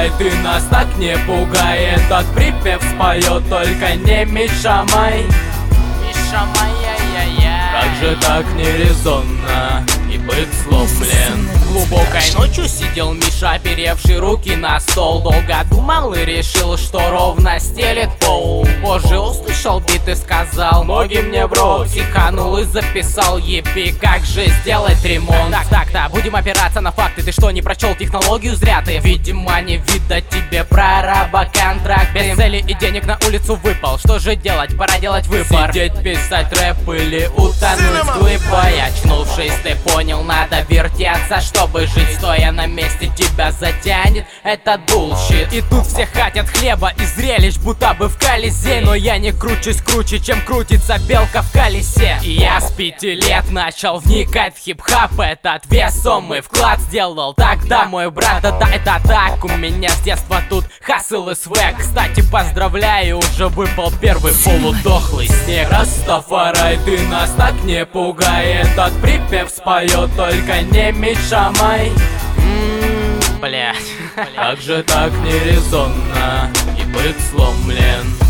Растафарай, ты нас так не пугай. Этот припев споет только не Миша Май. Миша моя-я-я. Как же так нерезонно и быть сломлен. Глубокой ночью сидел Миша, оперевший руки на стол. Долго думал и решил, что ровно стелет пол. Позже услышал бит и сказал: ноги мне в рот. Психанул и записал: епи, как же сделать ремонт. Так, будем опираться на факты. Ты что, не прочел технологию зря ты? Видимо, не видать тебе прораба контракт. Без цели и денег на улицу выпал. Что же делать? Пора делать выбор. Сидеть, писать рэп или утонуть с глыбой. Очнувшись, ты понял, надо вертеться, чтобы жить. Стоя на месте, тебя затянет этот булщит. И тут все хотят хлеба и зрелищ, будто бы в колесе. Но я не кручусь круче, чем крутится белка в колесе. И я с 5 лет начал вникать в хип-хап. Этот весомый вклад сделал тогда мой брат. Да, это так, у меня с детства тут хасл и свек. Кстати, поздравляю, уже выпал первый полудохлый снег. Растафарай, ты нас так не пугай. Этот припев споет только не Миша Май. Блять. Как же так нерезонно и быть сломлен.